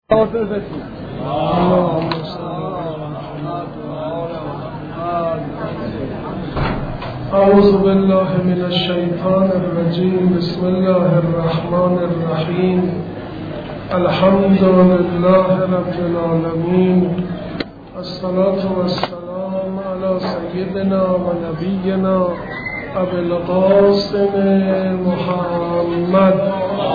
أعوذ بالله من الشيطان الرجيم. بسم الله الرحمن الرحيم. الحمد لله رب العالمين، الصلاة والسلام على سيدنا ونبينا أبي القاسم محمد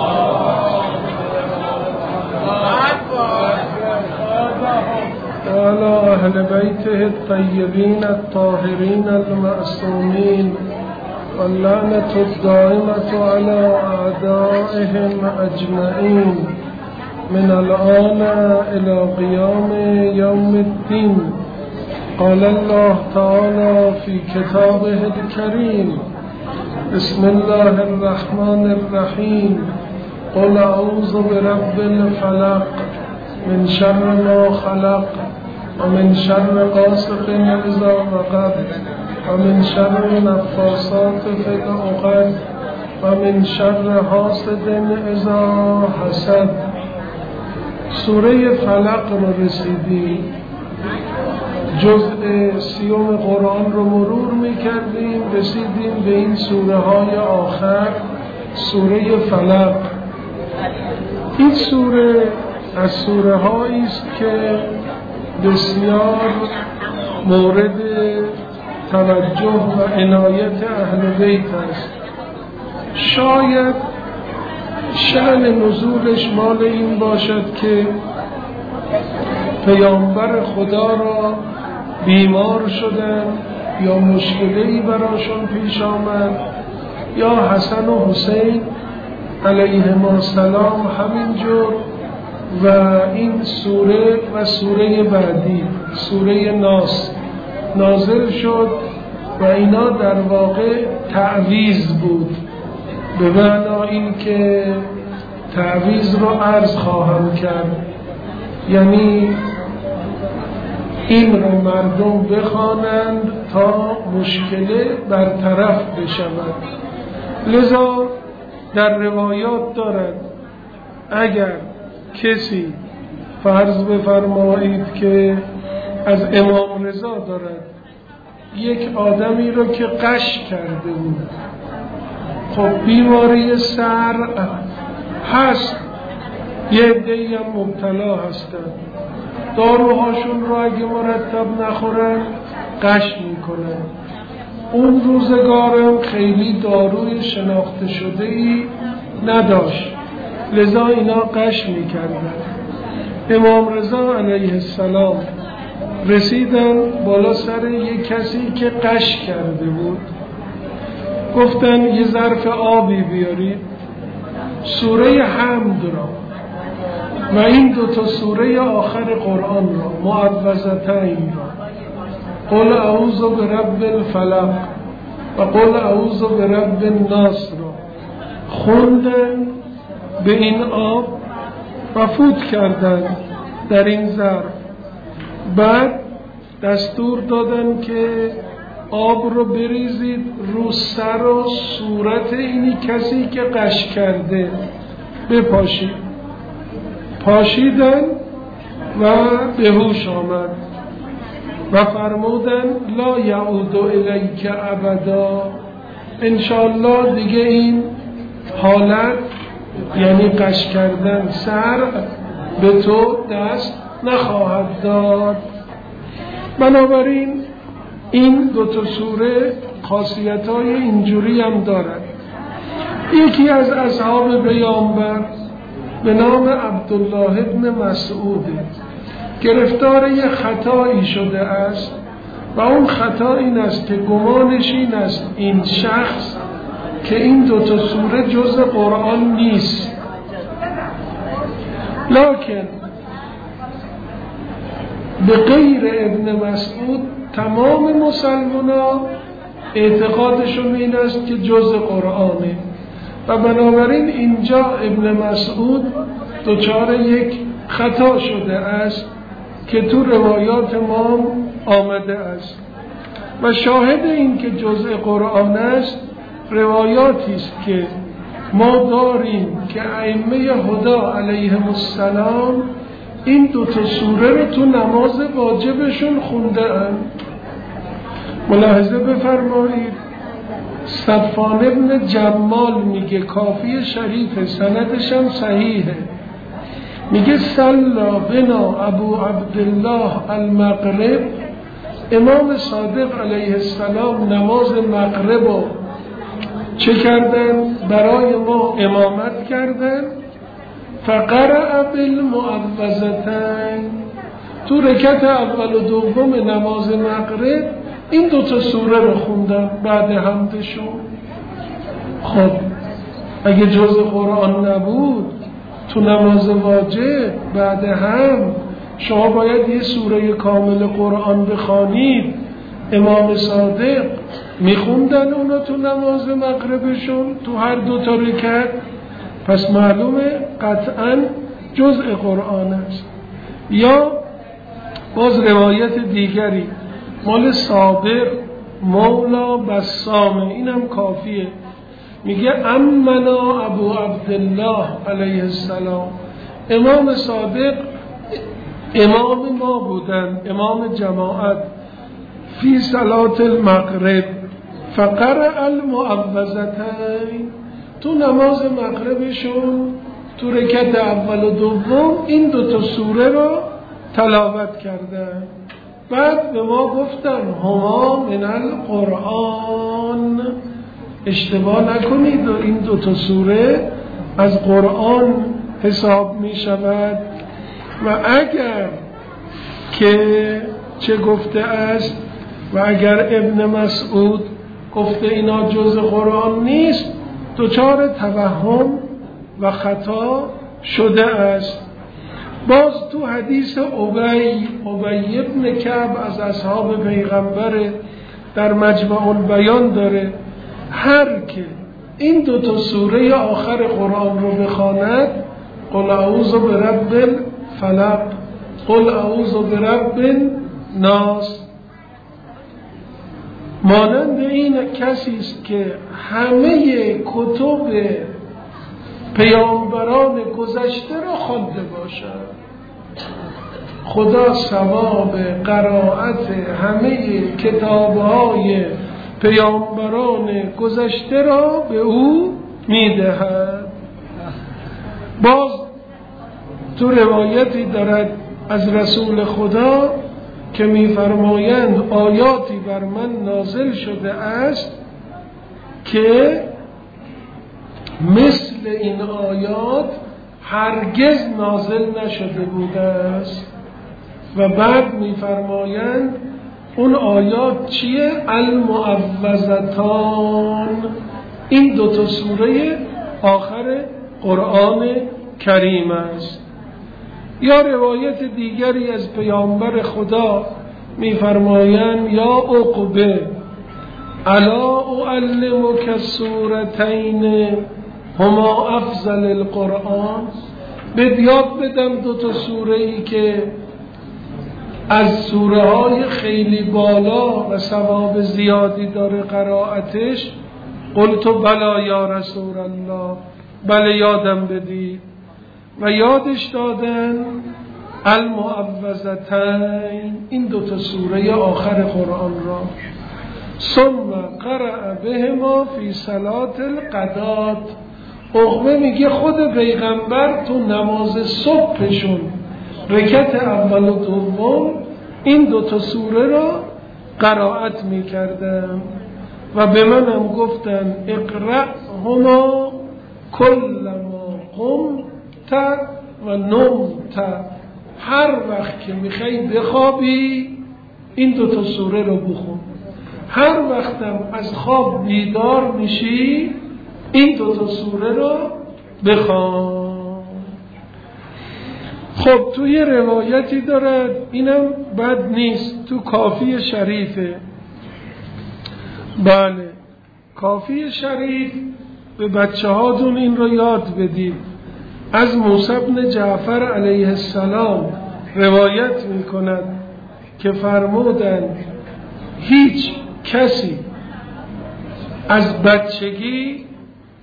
وعلى أهل بيته الطيبين الطاهرين المعصومين، واللعنة الدائمة على أعدائهم أجمعين من الآن إلى قيام يوم الدين. قال الله تعالى في كتابه الكريم: بسم الله الرحمن الرحيم. قل أعوذ برب الفلق من شر ما خلق ومن شر غاسق إذا وقب ومن شر النفاثات في العقد ومن شر حاسد إذا حسد. سوره فلق رو رسیدیم. جزء 30 قرآن رو مرور میکردیم، رسیدیم به این سوره های آخر، سوره فلق. این سوره از سوره هایی است که بسیار مورد توجه و عنایت اهل بیت است. شاید شأن نزولش مال این باشد که پیامبر خدا را بیمار شدن یا مشکلی براشون پیش آمد، یا حسن و حسین علیهما السلام همینجور، و این سوره و سوره بعدی سوره ناس نازل شد و اینا در واقع تعویض بود، به معنی این که تعویض رو عرض خواهم کرد، یعنی این رو مردم بخوانند تا مشکل برطرف بشود. لذا در روایات دارد اگر کسی فرض بفرمایید که از امام رضا دارد یک آدمی رو که قش کرده بود، خب بیماری سر هست، یه عده‌ای هم مبتلا هستن، داروهاشون رو اگه مرتب نخورن قش میکنن. اون روزگارم خیلی داروی شناخته شده ای نداشت، لذا اینا قش میکردن. امام رضا علیه السلام رسیدن بالا سر یک کسی که قش کرده بود، گفتن یه ظرف آبی بیارید، سوره حمد را و این دوتا سوره آخر قرآن را، معوذتین را، قل اعوذ برب الفلق و قل اعوذ برب الناس را خوندن به این آب و فوت کردن در این ظرف. بعد دستور دادن که آب رو بریزید رو سر و صورت اینی کسی که قش کرده، بپاشید. پاشیدن و به هوش آمد و فرمودن لا یعود الیک ابدا، انشاءالله دیگه این حالت یعنی قش کردن سر به تو دست نخواهد داد. بنابراین این دوتا سوره خاصیت‌های اینجوری هم دارد. یکی از اصحاب پیامبر به نام عبدالله ابن مسعود گرفتار یک خطایی شده است و اون خطا این است که گمانش این است این شخص که این دوتا سوره جز قرآن نیست، لکن به غیر ابن مسعود تمام مسلمانان اعتقادشون این است که جز قرآنه و بنابراین اینجا ابن مسعود دچار یک خطا شده است که تو روایات ما آمده است و شاهد این که جزء قرآن است روایاتی است که ما داریم که ائمه هدا علیهم السلام این دوتا سوره رو تو نماز واجبشون خونده اند. ملاحظه بفرمایید صفوان ابن جمال میگه کافی شریف سندش هم صحیحه، میگه صلا بنا ابو عبدالله المغرب، امام صادق علیه السلام نماز مغرب رو چه کردن؟ برای ما امامت کردن. فقرأ بالمعوذتین، تو رکعت اول و دوم نماز مغرب این دوتا سوره رو خوندن بعد حمدشون. خب اگه جز قرآن نبود تو نماز واجب بعد هم شما باید یه سوره کامل قرآن بخوانید. امام صادق میخوندن اونا تو نماز مغربشون تو هر دوتا رکعت، پس معلومه قطعا جزء قرآن است. یا باز روایت دیگری مال صابر مولا بسامه، اینم کافیه، میگه امنا ابو عبدالله علیه السلام، امام صادق امام ما بودن، امام جماعت، فی صلاة المغرب فقرأ المعوذتین، تو نماز مغربشون تو رکعت اول و دوم این دوتا سوره رو تلاوت کردن. بعد به ما گفتن هما من القرآن، اشتباه نکنید و این دوتا سوره از قرآن حساب می شود. و اگر که چه گفته است و اگر ابن مسعود گفته اینا جز قرآن نیست، دچار توهم و خطا شده است. باز تو حدیث ابی ابن کعب از اصحاب پیغمبر در مجمع البیان داره هر که این دوتا سوره آخر قرآن رو بخواند، قل اعوذ برب الفلق، قل اعوذ برب الناس، مانند این کسی است که همه کتب پیامبران گذشته را خوانده باشد. خدا ثواب قرائت همه کتاب‌های پیامبران گذشته را به او میدهد. باز تو روایتی دارد از رسول خدا که می‌فرمایند آیاتی بر من نازل شده است که مثل این آیات هرگز نازل نشده بوده است. و بعد می‌فرمایند اون آیات چیه؟ المعوذتان، این دوتا سوره آخر قرآن کریم است. یا روایت دیگری از پیامبر خدا می‌فرمایند یا عقبه الا اعلمک السورتین هما افضل القرآن، به یاد بدم دوتا سوره ای که از سوره های خیلی بالا و ثواب زیادی داره قرائتش. قلت بلا یا رسول الله، بله یادم بدید. و یادش دادن المعوذتین، این دوتا سوره آخر قرآن را. ثم قرأ بهما فی صلاة الغدات، عقبه میگه خود پیغمبر تو نماز صبحشون رکعت اول و دوم این دوتا سوره را قرائت میکردن. و به منم گفتن اقرأهما کلما قمت و نمت، هر وقت که میخوای بخوابی این دوتا سوره رو بخون، هر وقتم از خواب بیدار میشی این دوتا سوره رو بخوان. خب توی روایتی دارد، اینم بد نیست، تو کافی شریفه. بله کافی شریف، به بچه هاتون این رو یاد بدید. از موسی بن جعفر علیه السلام روایت می کند که فرمودند هیچ کسی از بچگی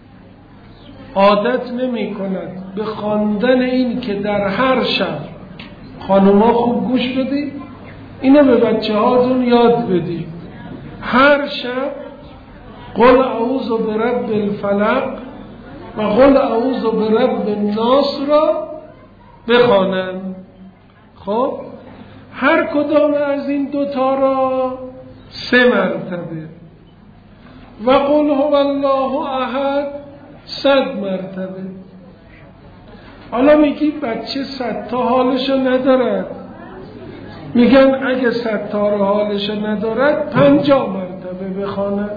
عادت نمی کند به خواندن این که در هر شب خانوما خوب گوش بدید، اینو به بچه هاتون یاد بدید. هر شب قل اعوذ برب الفلق و قل اعوذ برب الناس را بخوانند. خب هر کدام از این دوتا را 3 مرتبه و قل هو الله احد 100 مرتبه. حالا میگی بچه 100 تا حالشو ندارد، میگن اگه 100 تا رو حالشو ندارد 50 مرتبه بخواند.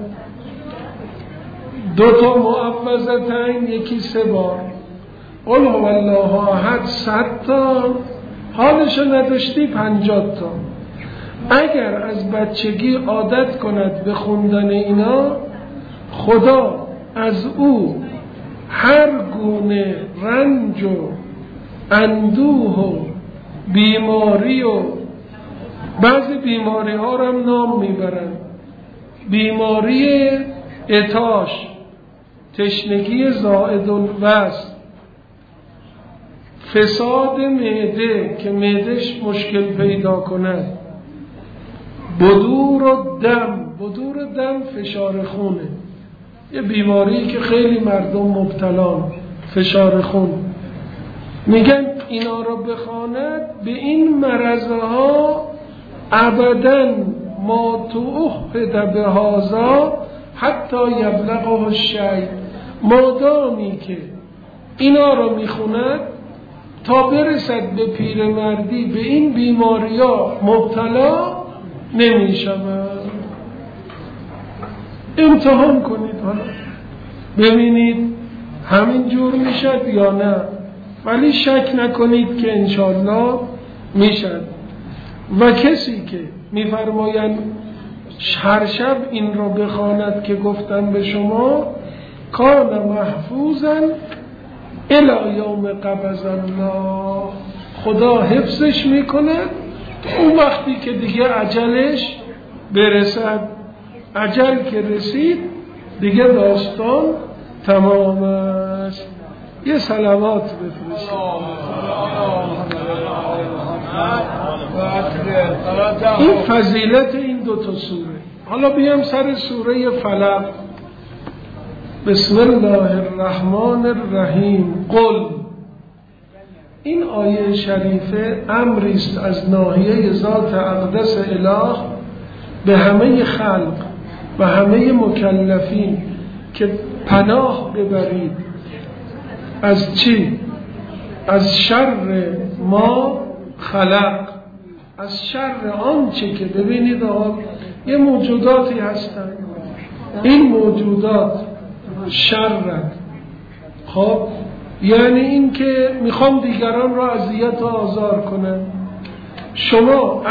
2 تا معوذتین، یکی 3 بار. قل هو الله احد 100 تا، حالشو نداشتی 50 تا. اگر از بچگی عادت کند به خوندن اینا، خدا از او هر گونه رنج و اندوه و بیماری و بعضی بیماری ها رو هم نام میبرن، بیماری عطاش، تشنگی زائد الوزن، فساد معده که معدهش مشکل پیدا کند، بدور دم فشار خونه، یه بیماری که خیلی مردم مبتلان، فشار خون. میگن اینا رو بخواند به این مرضها ابداً ما توحد به هذا حتی یبلغه الشیء، مادامی که اینا رو میخوند تا برسد به پیرمردی به این بیماری ها مبتلا نمیشود. امتحان کنید حالا ببینید همین جور میشد یا نه، ولی شک نکنید که انشالله میشد. و کسی که میفرمایند هر شب این را بخواند که گفتم به شما، کان محفوظا الی یوم قبض الله، خدا حفظش میکند اون وقتی که دیگه عجلش برسد. عجل که رسید دیگه داستان تمام است. یه صلوات بفرستید. این فضیلت این 2 تا سوره. حالا بیام سر سوره فلق. بسم الله الرحمن الرحیم. قل، این آیه شریفه امری است از ناحیه ذات اقدس اله به همه خلق و همه مکلفین که پناه ببرید از چی؟ از شر ما خلق، از شر آنچه که ببینید یه موجوداتی هستن، این موجودات شرن. خب یعنی این که میخوام دیگران را اذیت و آزار کنن. شما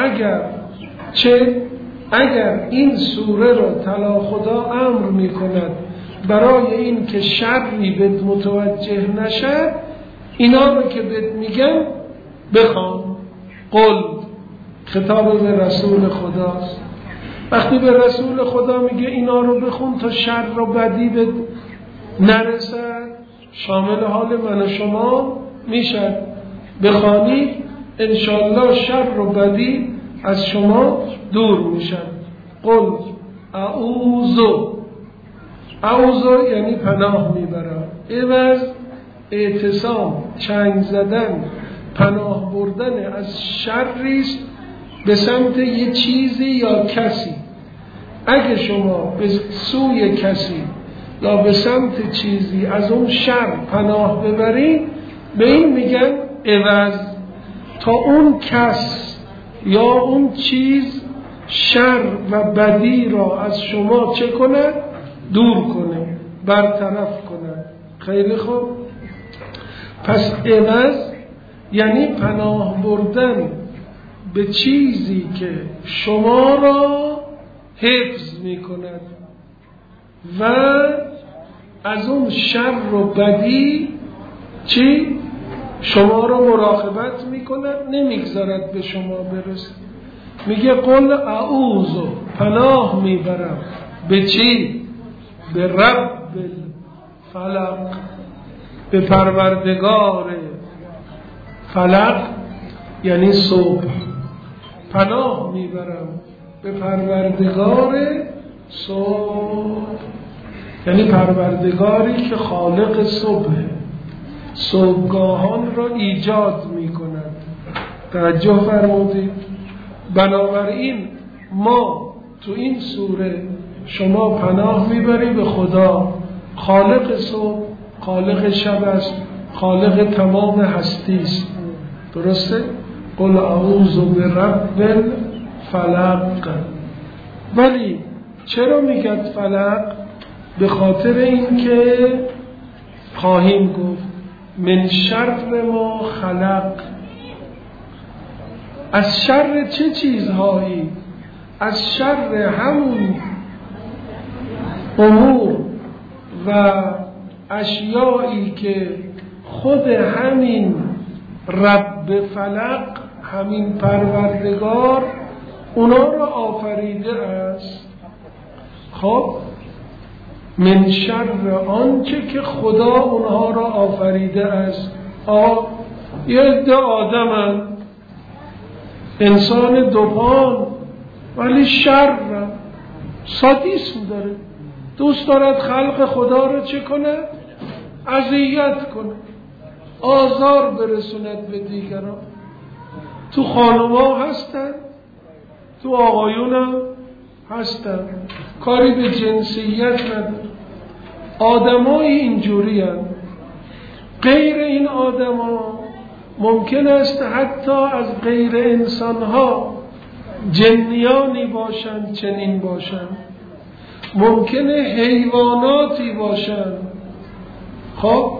اگر این سوره را تلا خدا امر میکند برای این که شری بهت متوجه نشد، اینا رو که بهت میگن بخوان. قل، خطاب به رسول خداست. وقتی به رسول خدا میگه اینا رو بخون تا شر و بدی بهت نرسد، شامل حال من و شما میشد. بخوانید انشالله شر و بدی از شما دور میشد. قل اعوذ یعنی پناه میبرم. عوض اعتصام، چنگ زدن، پناه بردن از شریست به سمت یه چیزی یا کسی. اگه شما به سوی کسی یا به سمت چیزی از اون شر پناه ببرید، به این میگن عوض، تا اون کس یا اون چیز شر و بدی را از شما چه کنه؟ دور کنه، برطرف کنه. خیلی خوب. پس عوض یعنی پناه بردن به چیزی که شما را حفظ می کند و از اون شر و بدی چی؟ شما را مراقبت می کند، نمیگذارد به شما برسه. میگه قل اعوذ، پناه میبرم به چی؟ به رب الفلق، به پروردگار فلق. یعنی صبح. پناه میبرم به پروردگار صبح، یعنی پروردگاری که خالق صبح، صبحگاهان را ایجاد میکند. توجه فرمودید؟ بنابراین ما تو این سوره شما پناه میبری به خدا، خالق صبح، خالق شب است، خالق تمام هستی است. درسته؟ قل اعوذ برب الفلق. ولی چرا میگد فلق؟ به خاطر اینکه خواهیم گفت من شر ما خلق. از شر چه چیزهایی؟ از شر همون امور و اشیایی که خود همین رب فلق، همین پروردگار اونا را آفریده است. خب من شر آنچه که خدا اونها را آفریده است. یه عده آدمن، انسان دوپان، ولی شر، سادیسم داره، دوست دارد خلق خدا را چه کنه؟ اذیت کنه، آزار برسوند به دیگران. تو خانوما هستن، تو آقایون هم هستن، کاری به جنسیت نداره. آدمای اینجوری هم. غیر این آدما ممکن است حتی از غیر انسانها جنیانی باشند، چنین باشند، ممکنه حیواناتی باشند. خب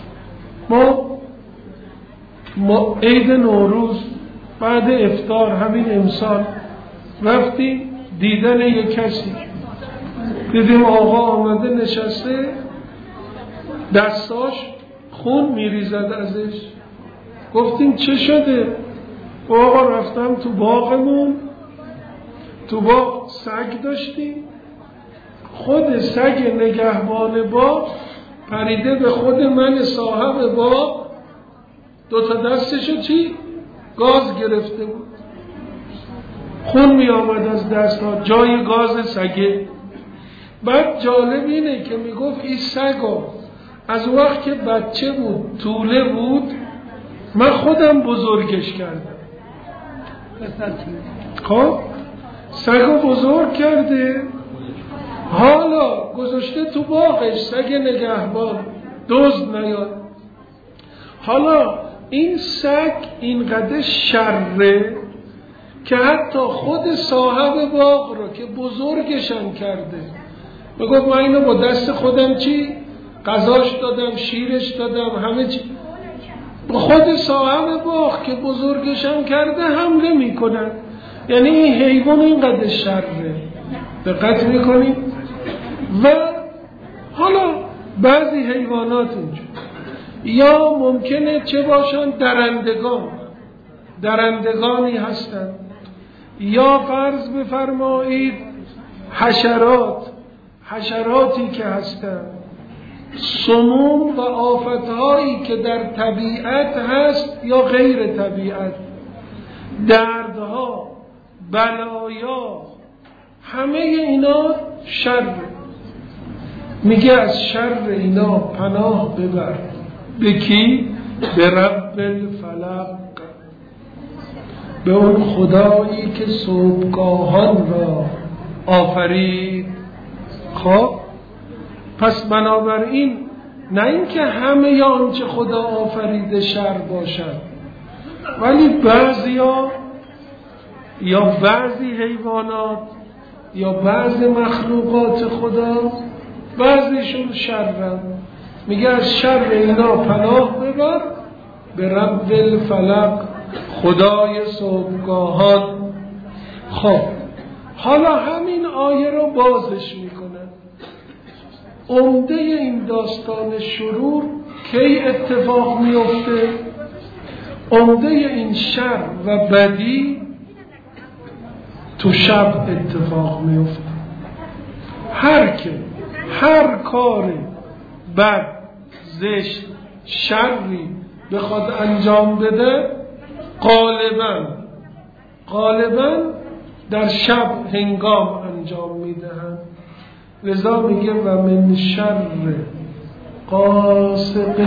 ما عید نوروز بعد افطار همین امسال رفتیم دیدن یک کسی، دیدیم آقا آمده نشسته، دستاش خون میریزد ازش. گفتیم چه شده؟ آقا رفتم تو باغمون، تو باغ سگ داشتیم، خود سگ نگهبان باغ پریده به خود من صاحب باغ، دوتا دستشو چی؟ گاز گرفته بود، خون می آمد از دستها، جای گاز سگه. بعد جالب اینه که می گفت این سگا از وقت که بچه بود، توله بود، من خودم بزرگش کردم. خب سگو بزرگ کرده، حالا گذاشته تو باغش، سگ نگهبان، دزد نیاد. حالا این سگ اینقدر شره که حتی خود صاحب باغ رو که بزرگشم کرده، میگفت من اینو با دست خودم چی؟ غذاش دادم، شیرش دادم، همه چی. با خود صاحب باغ که بزرگشم کرده حمله میکنن. یعنی این حیوان اینقدر شره. دقت میکنید؟ و حالا بعضی حیوانات اینجور، یا ممکنه چه باشن؟ درندگانی هستن، یا فرض بفرمایید حشراتی که هستن، سموم و آفتهایی که در طبیعت هست یا غیر طبیعت، دردها، بلایا، همه اینا شر. میگه از شر اینا پناه ببر. به کی؟ به رب الفلق، به اون خدایی که صبحگاهان را آفرید. خب پس بنابراین نه اینکه همه آنچه خدا آفریده شر باشد، ولی بعضیا یا بعضی حیوانات یا بعضی مخلوقات خدا بعضیشون شرن. میگه از شر اینا پناه ببر به رب الفلق، خدای صبحگاهان. خب حالا همین آیه رو بازش میکنه. عمده این داستان شرور کی اتفاق میفته؟ عمده این شر و بدی تو شب اتفاق میفته. هر کار بد، زشت، شری بخواد انجام بده غالبا در شب هنگام انجام میدهند. لذا میگه و من شر غاسق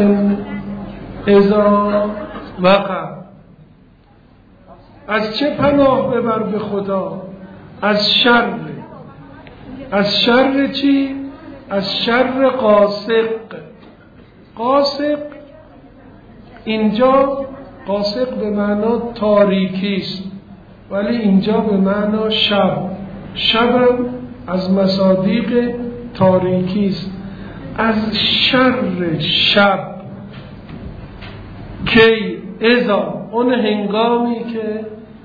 اذا وقب. از چه پناه ببر به خدا؟ از شر چی؟ از شر غاسق. غاسق اینجا غاسق به معنا تاریکی است، ولی اینجا به معنا شبم از مصادیق تاریکی است. از شر شب کی اذا اون هنگامی که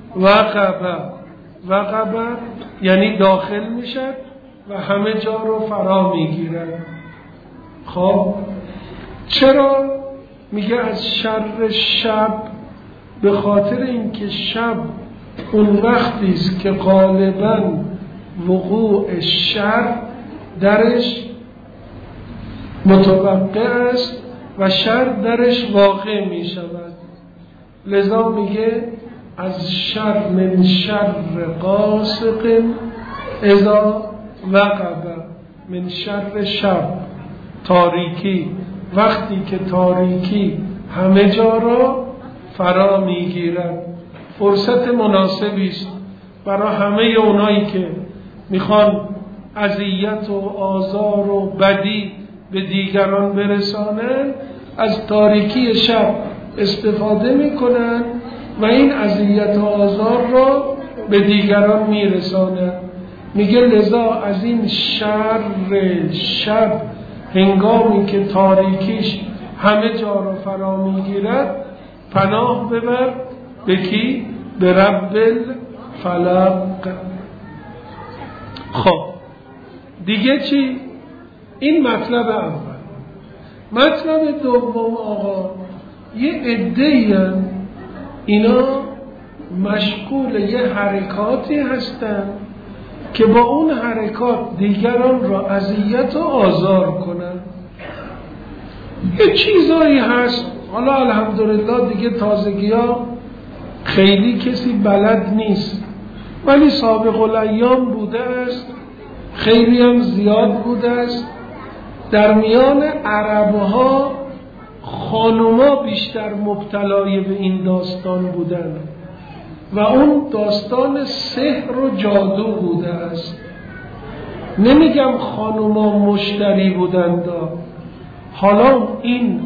وقب یعنی داخل میشد و همه جا رو فرا میگیرد. خب چرا میگه از شر شب؟ به خاطر اینکه شب اون وقتی است که غالباً وقوع شر درش متوقع است و شر درش واقع می شود. لذا میگه از شر من شر غاسق اذا وقب، من شر شب تاریکی، وقتی که تاریکی همه جا را فرا میگیرد. فرصت مناسبی است برای همه اونایی که میخوان اذیت و آزار و بدی به دیگران برسانن، از تاریکی شب استفاده میکنن و این اذیت و آزار را به دیگران میرسانن. میگه لذا از این شر شب هنگامی که تاریکیش همه جا را فرا میگیرد پناه ببر. به کی؟ به رب الفلق. خب دیگه چی؟ این مطلب اول. مطلب دوم آقا، یه عده‌ای اینا مشغول یه حرکاتی هستن که با اون حرکات دیگران را اذیت و آزار کنن. یه چیزایی هست، حالا الحمدلله دیگه تازگی ها خیلی کسی بلد نیست، ولی سابق الایام بوده است، خیلی هم زیاد بوده است. در میان عربها خانوما بیشتر مبتلای به این داستان بودن و اون داستان سحر و جادو بوده است. نمیگم خانوما مشتری بودند، حالا این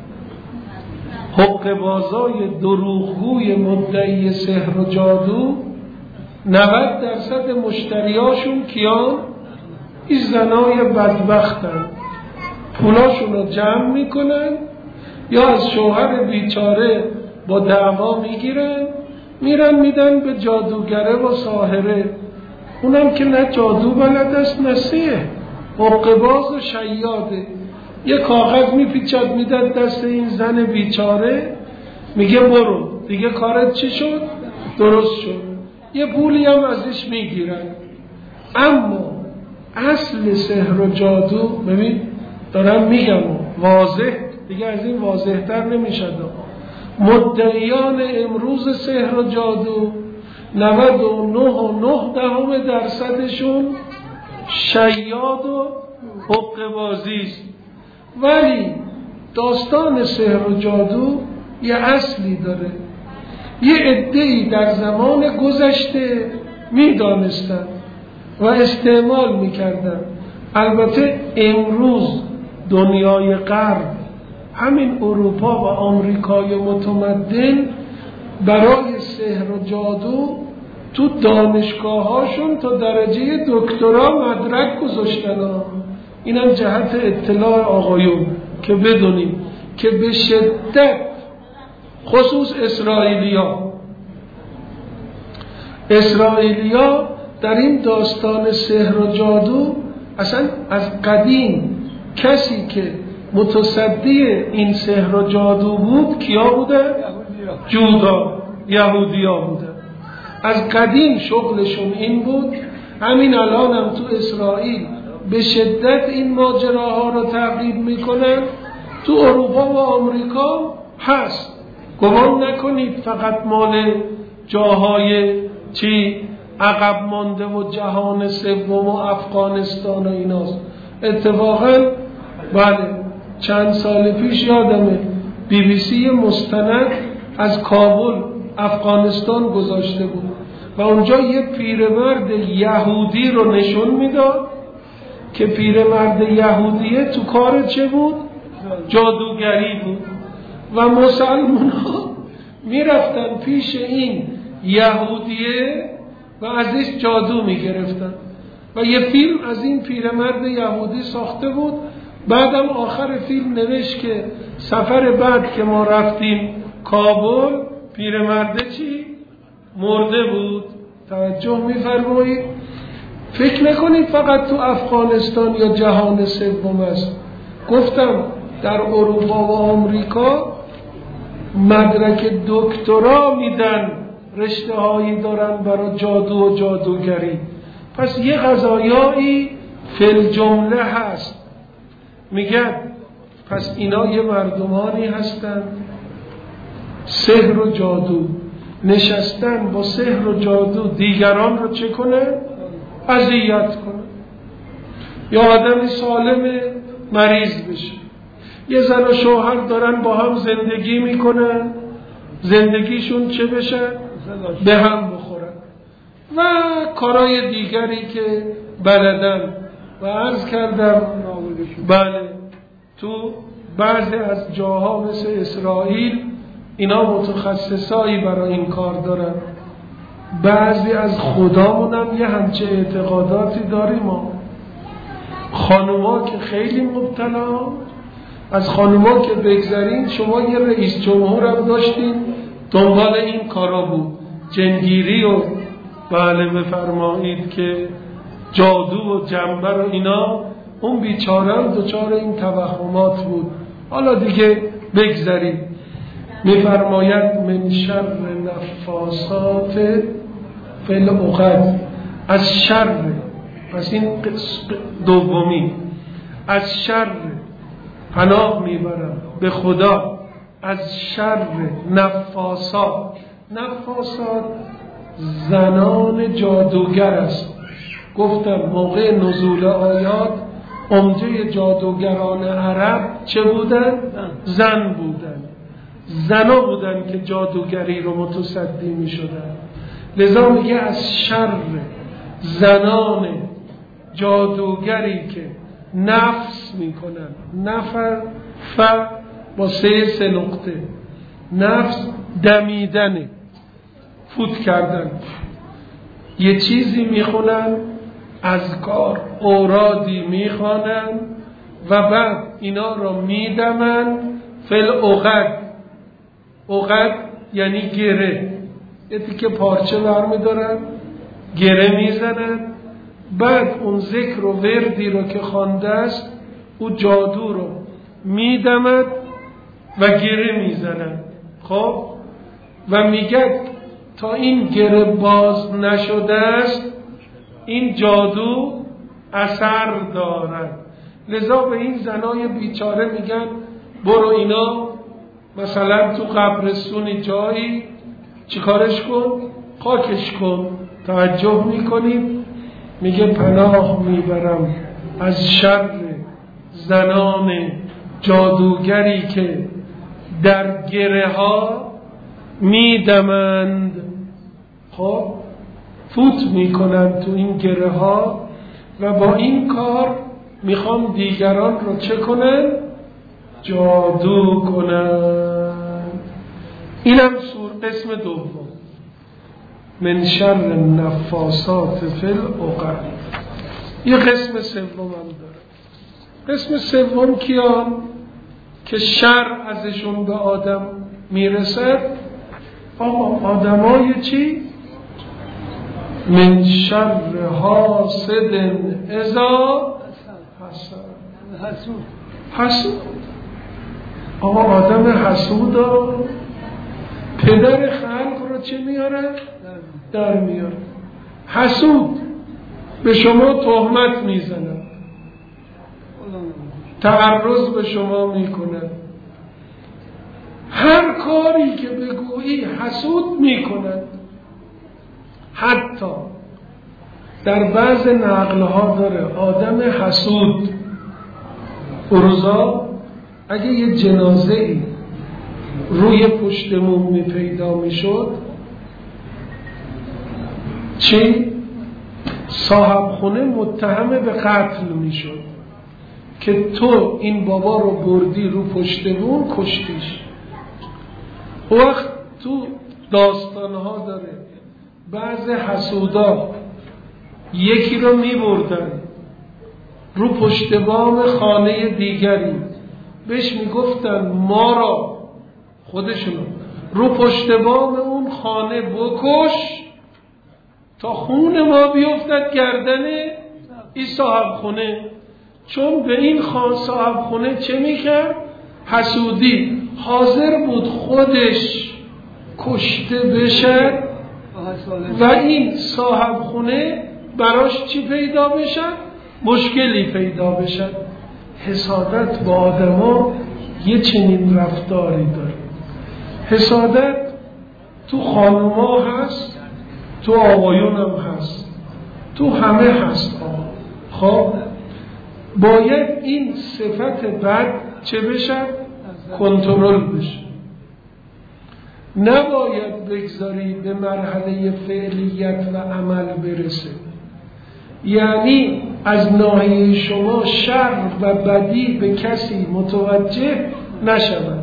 حقه‌بازای دروغگوی مدعی سحر و جادو 90% مشتریاشون کیان؟ این زنای بدبختن. پولاشون رو جمع میکنن یا از شوهر بیچاره با دعوا میگیرن، میرن میدن به جادوگره و ساحره. اونم که نه جادو بلد است نه سحر، حقه‌باز و شیاده. یه کاغذ میپیچد میدن دست این زن بیچاره، میگه برو دیگه کارت چی شد؟ درست شد. یه پولی هم ازش میگیرن. اما اصل سحر و جادو، ببین دارم میگم واضح دیگه، از این واضح‌تر نمیشد. مدعیان امروز سحر و جادو 99.9% شیاد و حقه‌بازی است. ولی داستان سحر و جادو یه اصلی داره. یه عده‌ای در زمان گذشته میدانستن و استعمال میکردن. البته امروز دنیای غرب، همین اروپا و آمریکای متمدن، برای سحر و جادو تو دانشگاهاشون تا درجه دکترا مدرک گذاشتن. اینم جهت اطلاع آقایون که بدونیم که به شدت خصوص اسرائیلیا در این داستان سحر و جادو اصلا از قدیم کسی که متصدی این سحر و جادو بود کیا بوده؟ یهودیا بوده. از قدیم شغلشون این بود. همین الان هم تو اسرائیل به شدت این ماجراها رو تعقیب میکنن. تو اروپا و آمریکا هست. گمان نکنید فقط مال جاهای عقب مانده و جهان سوم و افغانستان و ایناست. اتفاقا بله چند سال پیش یادمه BBC مستند از کابل افغانستان گذاشته بود و اونجا یه پیرمرد یهودی رو نشون میداد که پیرمرد یهودیه تو کار چه بود؟ جادوگری بود و مسلمان ها میرفتن پیش این یهودیه و ازش جادو میگرفتن و یه فیلم از این پیرمرد یهودی ساخته بود. بعدم آخر فیلم نوشت که سفر بعد که ما رفتیم کابل پیرمرده مرده بود. توجه میفرمایید؟ فکر نکنید فقط تو افغانستان یا جهان سوم است. گفتم در اروپا و آمریکا مدرک دکترا میدن، رشته هایی دارن برای جادو و جادوگری. پس یه قضایایی فی جمله هست. میگن پس اینا یه مردمانی هستن سحر و جادو نشستن با سحر و جادو دیگران رو چه کنه؟ اذیت کنه. یا آدمی سالم مریض بشه، یه زن و شوهر دارن با هم زندگی میکنن، زندگیشون چه بشه؟ به هم بخورن و کارهای دیگری که بلدن. و عرض کردم بله تو بعضی از جاها مثل اسرائیل اینا متخصصایی برای این کار دارن. بعضی از خدامون هم یه همچه اعتقاداتی داریم. ما خانوما که خیلی مبتلا، از خانوما که بگذارین شما یه رئیس جمهور هم داشتین دنبال این کارا بود، جنگیری و بله بفرمایید که جادو و جنبه و اینا. اون بیچاره هم دچار این توهمات بود. حالا دیگه بگذارید. میفرماید من شر نفاسات فی العقد، از شر، پس این دومی، از شر پناه میبرم به خدا از شر نفاسات. نفاسات زنان جادوگر است. گفتم موقع نزول آیات عمده جادوگران عرب چه بودن؟ زن بودن. زنا بودن که جادوگری رو متصدی می شدن. لذا میگه از شر زنان جادوگری که نفس می کنن. نفر ف با سه نقطه، نفس دمیدنه، فوت کردن. یه چیزی میخونن، اذکار اورادی میخوانن و بعد اینا رو میدمن فل عقد. عقد یعنی گره، یه تیکه پارچه برمیدارن گره میزنن، بعد اون ذکر و وردی رو که خوانده است او جادو رو میدمد و گره میزنن. خب و میگه تا این گره باز نشده است این جادو اثر دارد. لذا به این زنای بیچاره میگن برو اینا مثلا تو قبرستونی جایی چیکارش کن؟ خاکش کن. توجه میکنید؟ میگه پناه میبرم از شر زنان جادوگری که در گره ها میدمند. خب فوت میکنند تو این گره ها و با این کار میخوام دیگران رو چه کنن؟ جادو کنن. اینم قسم دوم، من شر نفاسات فی العقد. یه قسم سوم هم داره. قسم سوم کیان؟ که شر ازشون به آدم میرسد. آدمای چی؟ من شر حاسد اذا حسود. آدم حسود پدر خلق رو چه میاره؟ در میاره. حسود به شما تهمت میزنه، تعرض به شما میکنه. هر کاری که بگویی حسود میکنند. حتی در بعض نقلها داره آدم حسود روزا اگه یه جنازه ای روی پشت مومی پیدا میشد، چی؟ صاحب خونه متهم به قتل میشد که تو این بابا رو بردی رو پشت موم کشتیش. وقت تو داستانها داره بعض حسودا یکی رو میبردن رو پشت بام خانه دیگری، بهش میگفتن ما را خودشونو رو پشت بام اون خانه بکش تا خون ما بیفتد گردن این صاحب خونه. چون به این صاحب خونه چه میکرد؟ حسودی. حاضر بود خودش کشته بشه و این صاحب خونه براش چی پیدا بشه؟ مشکلی پیدا بشه. حسادت با آدما یه چنین رفتاری داره. حسادت تو خانوما هست، تو آقایون هم هست، تو همه هست. خب باید این صفت بد چه بشه؟ کنترل بشه. نباید بگذاری به مرحله فعلیت و عمل برسه. یعنی از ناحیه شما شر و بدی به کسی متوجه نشود.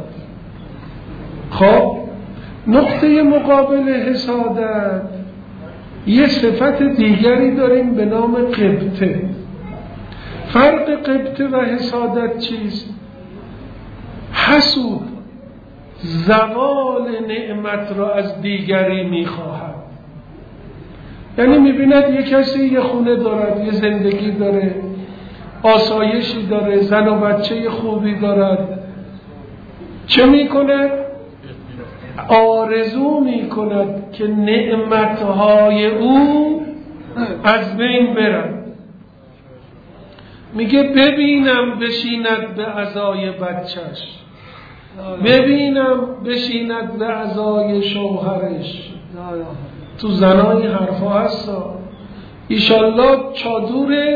خب نقطه مقابل حسادت یه صفت دیگری داریم به نام غبطه. فرق غبطه و حسادت چیست؟ حسود زوال نعمت را از دیگری میخواهد. یعنی میبیند یک کسی یه خونه دارد، یه زندگی داره، آسایشی داره، زن و بچه خوبی دارد، چه میکند؟ آرزو میکند که نعمتهای او از بین برد. میگه ببینم بشیند به عزای بچهش، ببینم بشیند به عزای شوهرش. تو زنای حرفا هستا ایشالله چادور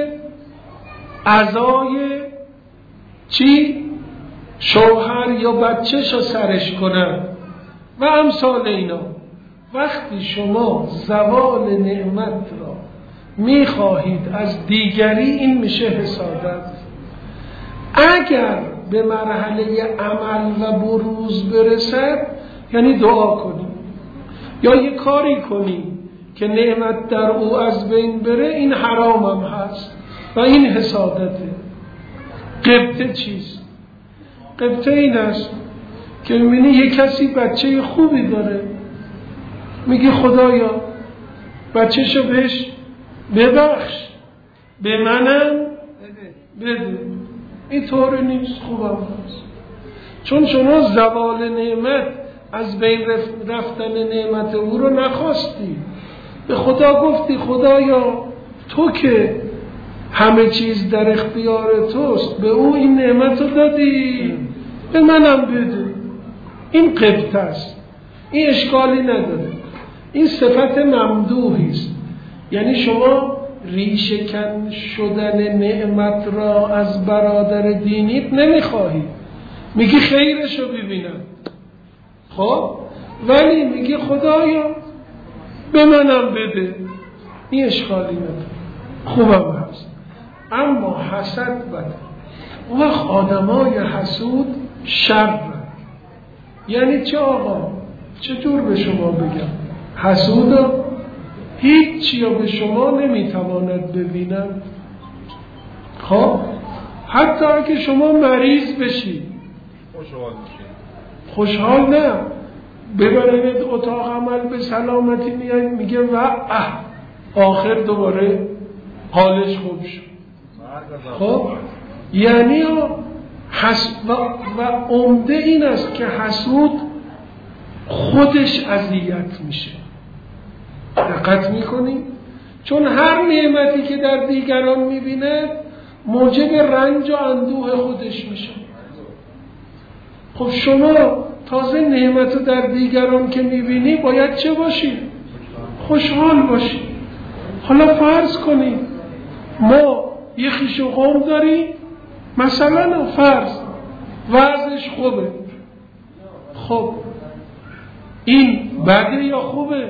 عزای چی؟ شوهر یا بچهش رو سرش کنن و امثال اینا. وقتی شما زوال نعمت را میخواهید از دیگری، این میشه حسادت. اگر به مرحله عمل و بروز برسد یعنی دعا کنی یا یه کاری کنی که نعمت در او از بین بره، این حرام هم هست و این حسادته. غبطه چیست؟ غبطه این است که میبینی یه کسی بچه خوبی داره، میگی خدایا بچه‌شو بهش ببخش، به منم بده. این طور نیست، خوبم هست. چون شما زوال نعمت، از بین رفتن نعمت او رو نخواستی. به خدا گفتی خدایا تو که همه چیز در اختیار توست، به او این نعمت رو دادی، به منم بده. این غبطه است، این اشکالی نداره، این صفت ممدوحی است. یعنی شما ریشه کن شدن نعمت را از برادر دینیت نمیخواهی، میگی خیرشو ببینم. خب ولی میگی خدایا به منم بده، این اشکالی نداره، خوبم هست. اما حسد بده. وقت آدمای حسود شر. یعنی چه آقا؟ چطور به شما بگم؟ حسود هیچی رو به شما نمیتواند ببیند. خب حتی اگه شما مریض بشی خوشحال نه، ببرید اتاق عمل به سلامتی میاد، میگه و آخر دوباره حالش خوب شد. خب یعنی و عمده این است که حسود خودش اذیت میشه. دقت میکنی؟ چون هر نعمتی که در دیگران میبینه موجب رنج و اندوه خودش میشه. خب شما تازه نعمت رو در دیگران که میبینی باید چه باشی؟ خوشحال باشی. حالا فرض کنی ما یه خویش و قوم داریم، مثلا فرض وضعش خوبه، خب این بده یا خوبه؟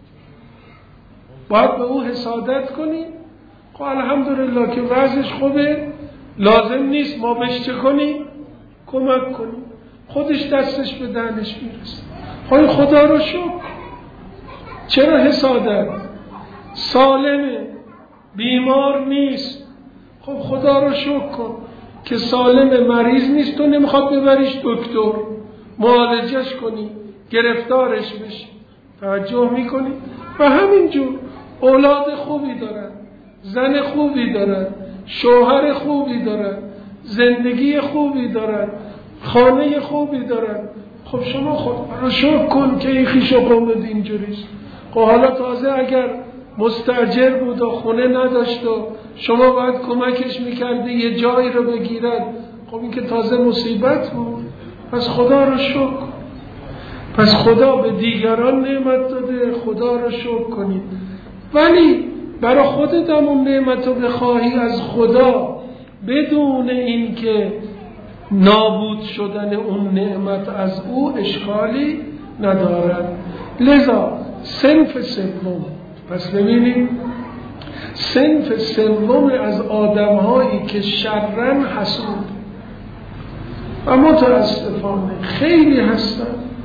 باید به او حسادت کنی؟ خب الحمدلله که وضعش خوبه، لازم نیست ما بهش چه کنیم؟ کمک کنیم، خودش دستش به دهنش میرسه. خب خدا رو شکر. چرا حسادت؟ سالمه، بیمار نیست، خب خدا رو شکر کن که سالم، مریض نیست، تو نمیخواد ببریش دکتر معالجش کنی، گرفتارش بشی. توجه میکنی؟ و همینجور اولاد خوبی دارن، زن خوبی دارن، شوهر خوبی دارن، زندگی خوبی دارن، خانه خوبی دارن. خب شما خود رو شکر کن که این خویش و قومت اینجوریست. خب حالا تازه اگر مستاجر بود و خونه نداشت و شما باید کمکش میکردی یه جایی رو بگیرد، خب این که تازه مصیبت بود. پس خدا رو شکر. پس خدا به دیگران نعمت داده، خدا رو شکر کنید. ولی برای خودت هم اون نعمت رو بخواهی از خدا بدون این که نابود شدن اون نعمت از او اشکالی ندارد. لذا صنف سوم، پس ببینیم صنف سوم از آدم هایی که شرن حسود و متاسفانه خیلی هستن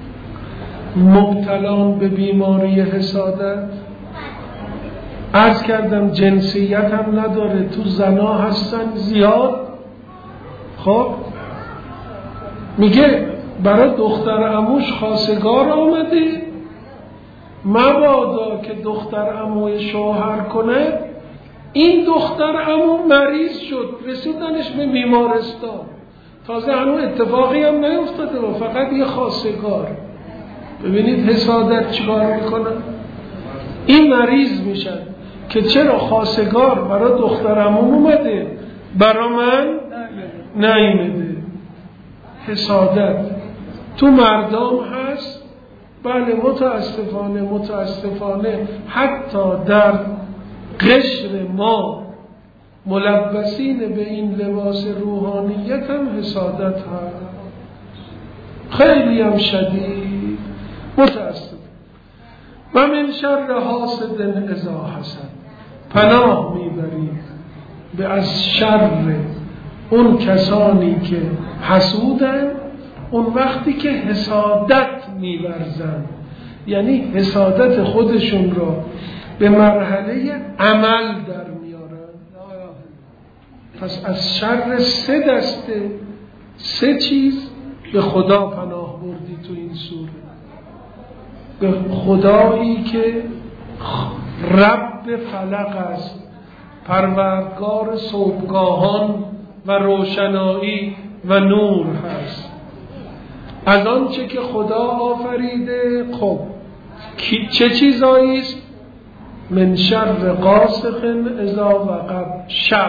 مبتلان به بیماری حسادت. عرض کردم جنسیت هم نداره، تو زنا هستن زیاد. خب میگه برای دختر عموش خواستگار آمده، مبادا که دختر عموی شوهر کنه، این دختر عمو مریض شد، رسیدنش به بیمارستان، تازه هنوز اتفاقی هم نیفتاده و فقط یه خواستگار. ببینید حسادت چیکار میکنه؟ این مریض میشن که چرا خواستگار برای دختر عمو اومده برای من نیامده. حسادت تو مردم هست، بله متاسفانه حتی در قشر ما ملبسین به این لباس روحانیت هم حسادت هست، خیلی هم شدید، متاسف. و من شر حاسد اذا حسد، پناه میبریم به از شر اون کسانی که حسودن اون وقتی که حسادت می‌ورزن، یعنی حسادت خودشون را به مرحله عمل در میارن. پس از شر سه دسته، سه چیز به خدا پناه بردی تو این سوره. به خدایی که رب فلق است، پروردگار صبحگاهان و روشنایی و نور هست. از آنچه که خدا آفریده، خب چه چیزایی است؟ من شر غاسق اذا وقب، شب،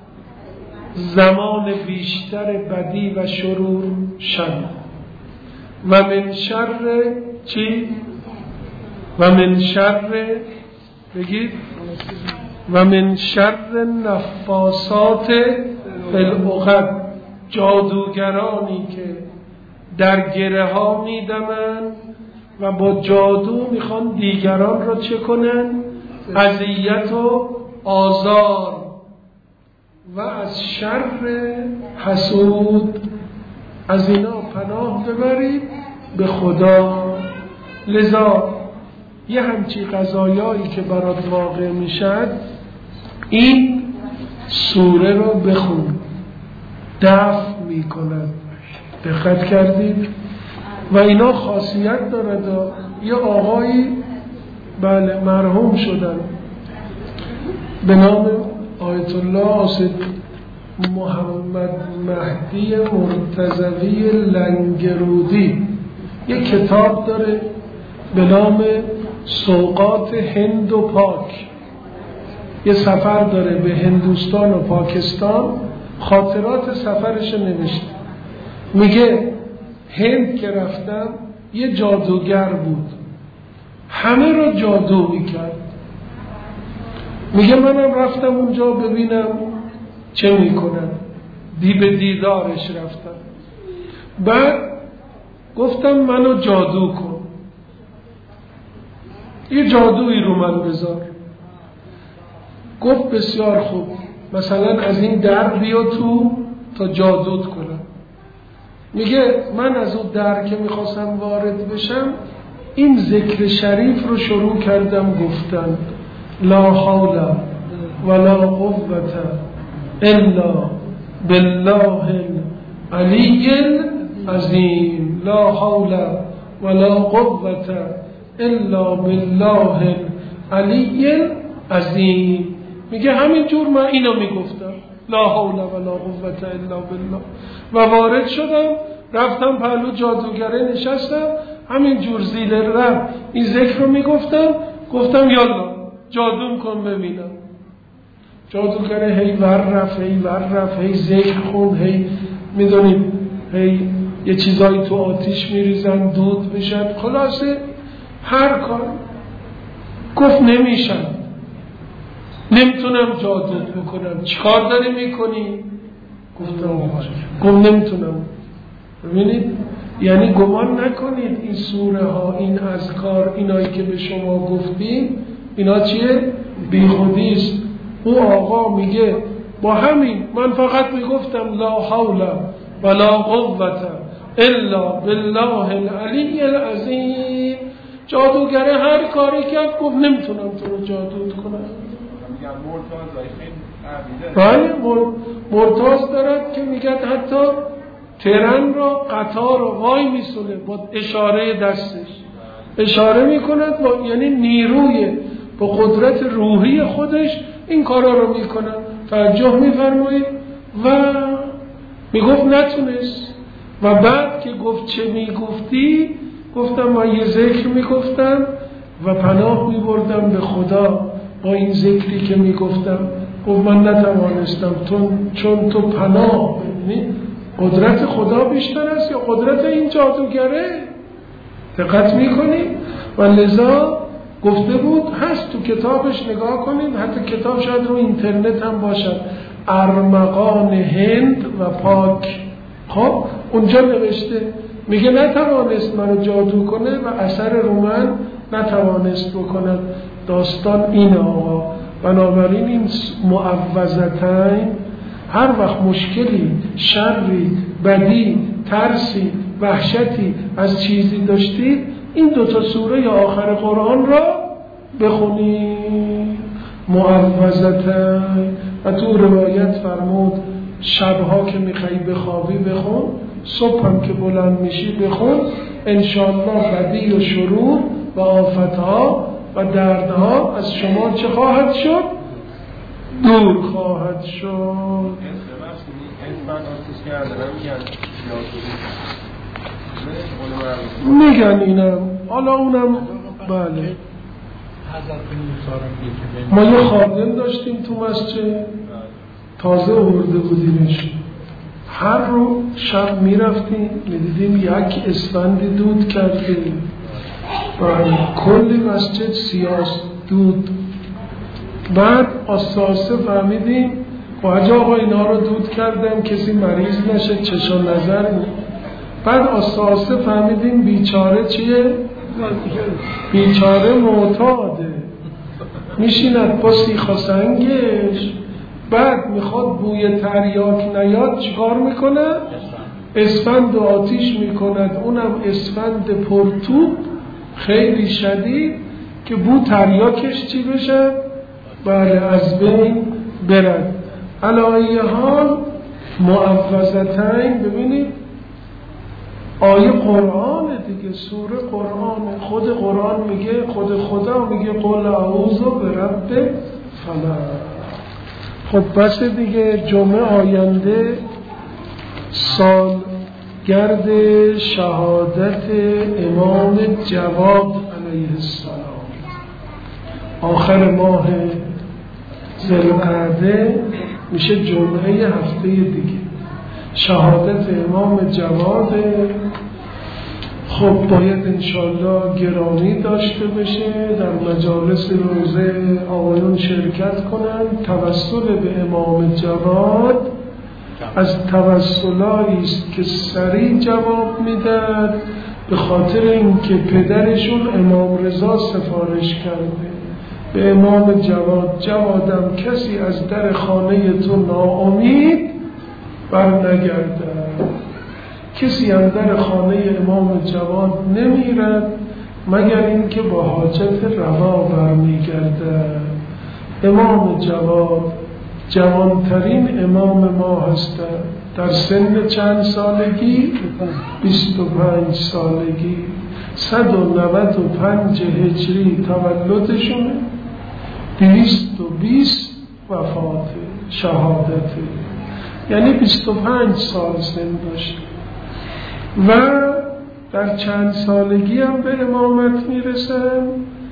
زمان بیشتر بدی و شرور شب. و من شر چی؟ و من شر، بگید، و من شر نفاسات فی العقد، جادوگرانی که در گره ها میدمن و با جادو میخوان دیگران را چه کنن؟ اذیت و آزار. و از شر حسود، از اینا پناه ببرید به خدا. لذا یه همچی قضایایی که برات واقع میشد، این سوره رو بخون، دفع میکند. دقت کردید؟ و اینا خاصیت دارد. یه آقایی بله مرحوم شدن به نام آیت الله اسد محمد مهدی مرتضوی لنگرودی، یه کتاب داره به نام سوقات هند و پاک. یه سفر داره به هندوستان و پاکستان، خاطرات سفرش نوشته. میگه هند که رفتم یه جادوگر بود، همه رو جادو میکرد. میگه منم رفتم اونجا ببینم چه میکنن، به دیدارش رفتم. بعد گفتم منو جادو کن، یه جادویی رو من بذار. گفت بسیار خوب، مثلا از این در بیا تو تا جادوت کنم. میگه من از اون در که میخواستم وارد بشم این ذکر شریف رو شروع کردم گفتن، لا حول ولا قوة الا بالله العلی العظیم، لا حول ولا قوة الا بالله العلی العظیم. میگه همینجور من اینو میگفتم، لا حول ولا قوة الا بالله، و وارد شدم، رفتم پهلو جادوگره نشستم، همینجور زیر لب این ذکر رو میگفتم، گفتم یالا جادوم کن ببینم. جادوگره هی ور رفت هی ذکر خون، هی میدونید هی یه چیزایی تو آتیش میریزن دود بشن، خلاصه هر کار. گفت نمیشم، نمیتونم جادوت بکنم. چیکار داری میکنی؟ گفتم نمیتونم. ببینید یعنی گمان نکنید این سوره ها، این اذکار، اینایی که به شما گفتیم اینا چیه؟ بی خودیست. او آقا میگه با همین من فقط میگفتم لا حول ولا قوة الا بالله العلی العظیم. جادوگره هر کاری کرد گفت نمیتونم تو رو جادوت کنم. بله مرتاز دارد که میگه حتی ترن را قطار را وای میسونه با اشاره دستش اشاره میکند، یعنی نیروی با قدرت روحی خودش این کارا رو میکنن. توجه میفرمایید. و میگفت نتونست. و بعد که گفت چه میگفتی؟ گفتم من یه ذکر میگفتم و پناه میبردم به خدا با این ذکری که میگفتم. گفت من نتوانستم چون تو پناه بدنی. قدرت خدا بیشتر است یا قدرت این جادوگره؟ دقت میکنی؟ و لذا گفته بود هست تو کتابش، نگاه کنید، حتی کتاب شاید رو اینترنت هم باشد، ارمغان هند و پاک. خب اونجا نوشته، میگه نتوانست منو جادو کنه و اثر رو من نتوانست بکند. داستان این آقا. بنابراین این معوذتین هر وقت مشکلی، شری، بدی، ترسی، وحشتی از چیزی داشتید این دوتا سوره آخر قرآن را بخونید. معوذتین. و تو روایت فرمود شبها که میخوایی بخوابی بخون، صبح هم که بلند میشی بخون، انشاءالله بدی و شرور و آفتها و دردها از شما چه خواهد شد؟ دور خواهد شد. میگن اینم حالا اونم بله. ما یه خادم داشتیم تو مسجد، تازه آورده بودیمش، هر رو شب میرفتیم میدیدیم یک اسفندی دود کرده و کل مسجد سیاست دود. بعد آساسه فهمیدیم خواهج آقا اینا رو دود کردم کسی مریض نشه، چشم نظر. بعد آساسه فهمیدیم بیچاره چیه؟ بیچاره معتاده، میشیند با سیخ و سنگش، بعد میخواد بوی تریاک نیاد چیکار میکنه؟ اسفند و آتیش میکند، اونم اسفند پرتوب خیلی شدید که بو تریاکش چی بشه؟ بله از بین برد. علی حال معوذتین ببینید آیه قرآن دیگه، سوره قرآن، خود قرآن میگه، خود خدا میگه قل اعوذ برب فلق. خب بس دیگه جمعه آینده سالگرد شهادت امام جواد علیه السلام، آخر ماه ذوالقعده میشه جمعه هفته دیگه. شهادت امام جواد خب باید انشالله گرامی داشته بشه، در مجالس روزه آقایون شرکت کنند. توسل به امام جواد از توسلایی است که سریع جواب میدن، به خاطر اینکه پدرشون امام رضا سفارش کرده به امام جواد: جوادم کسی از در خانه تو ناامید بر نگردد. کسی هم در خانه امام جواد نمیرد مگر اینکه با حاجت روا برمیگردد. امام جواد جوانترین امام ما هستند. در سن چند سالگی؟ 25 سالگی. 195 هجری تولدشونه، 220 وفات شهادته، یعنی 25 سال سن داشت و در چند سالگی هم به امامت میرسن.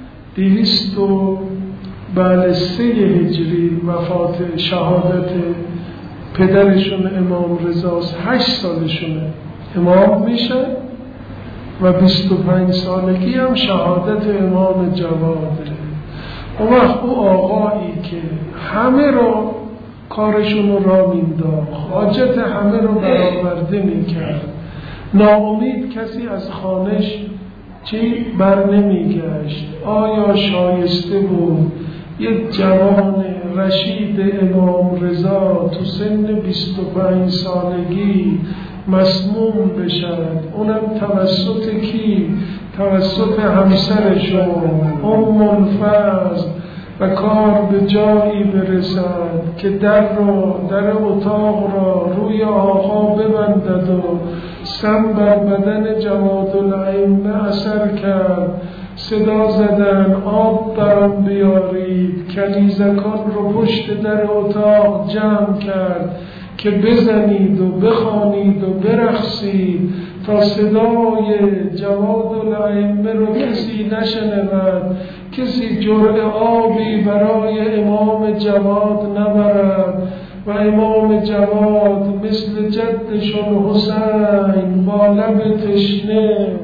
203 هجری وفات شهادت پدرشون امام رضاست، 8 سالشونه امام میشه و 25 سالگی هم شهادت امام جواده. اون وقت او آقایی که همه رو کارشون رو را مینداخت، حاجت همه رو برآورده میکرد، ناامید کسی از خانش چی بر نمیگشت. آیا شایسته بود یک جوان رشید امام رضا تو سن 25 سالگی مسموم بشد؟ اونم توسط کی؟ توسط همسرشون ام الفضل. و کار به جایی برسد که در اتاق را روی آقا ببندد و سم بر بدن جواد الائمه اثر کرد. صدا زدن آب برام بیارید، کنیزکان رو پشت در اتاق جمع کرد که بزنید و بخوانید و برقصید تا صدای جواد الائمه رو کسی نشنود، کسی جرعه آبی برای امام جواد نبرد و امام جواد مثل جدشون حسین با لب تشنه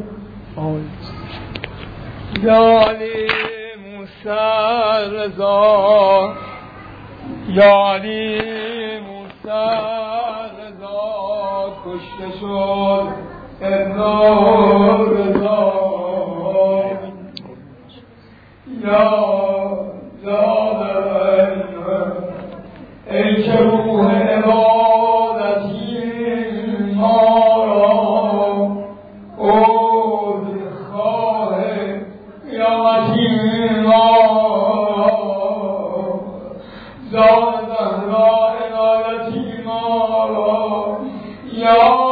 یا علی موسی رضا، یا علی موسی رضا، کشته شد ابن رضا. یا زاده ای که روح عبادتی ما را عذر خواه قیامتی ما را، زاد زهرا عنایتی ما را، یا